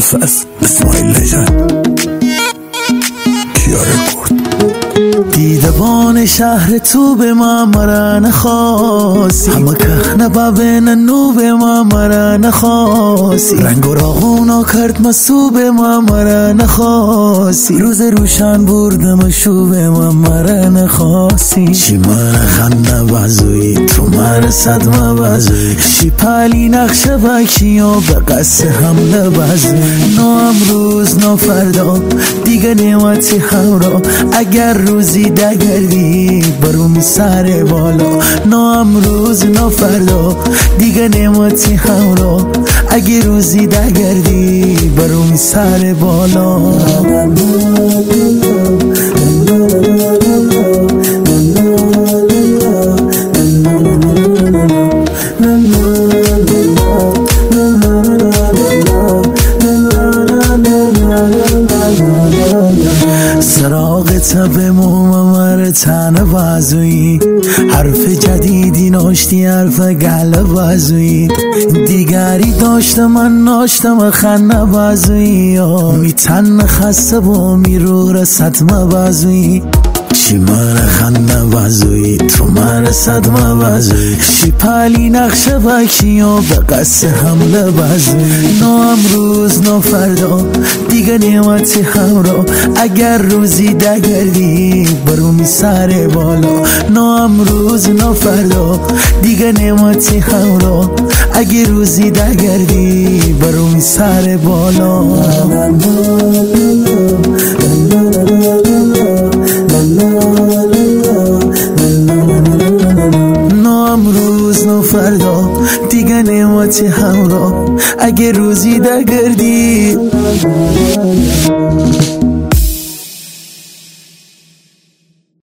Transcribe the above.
نفس اسماعیل لژند دیدبان شهر تو به ما مرا نخواستی، همه که نبابن نو به ما مرا نخواستی، رنگ و راغونا کرد مسو به ما مرا نخواستی، روز روشن بردم شو به ما مرا نخواستی، چی من خنده بازوی تو من صدمه بازوی، چی پالی نقش بکی و به قصد حمله بازوی، نو امروز نو فردا دیگه نعمتی همراه، اگر روزی دگردی برومی سر بالا، نه امروز نه فردا دیگه نعمتی همراه، اگه روزی دگردی برومی سر بالا. سراغت به مومر تن بازوی، حرف جدیدی ناشتی حرف گل بازوی، دیگری داشته من ناشتم خنده بازوی، میتن خسته با میرو رسطمه بازوی، چی من خنده بازوی تو من صدمه بازوی، چی پالی نقش بکی و به قصد حمله بازوی، نه امروز نه فردا دیگه نعمتی همراه، اگر روزی دگردی برومی سر بالا، نه امروز نه فردا دیگه نعمتی همراه، اگه روزی دگردی برومی سر بالا. فردا دیگه نعمتی همراه، اگه روزی دگردی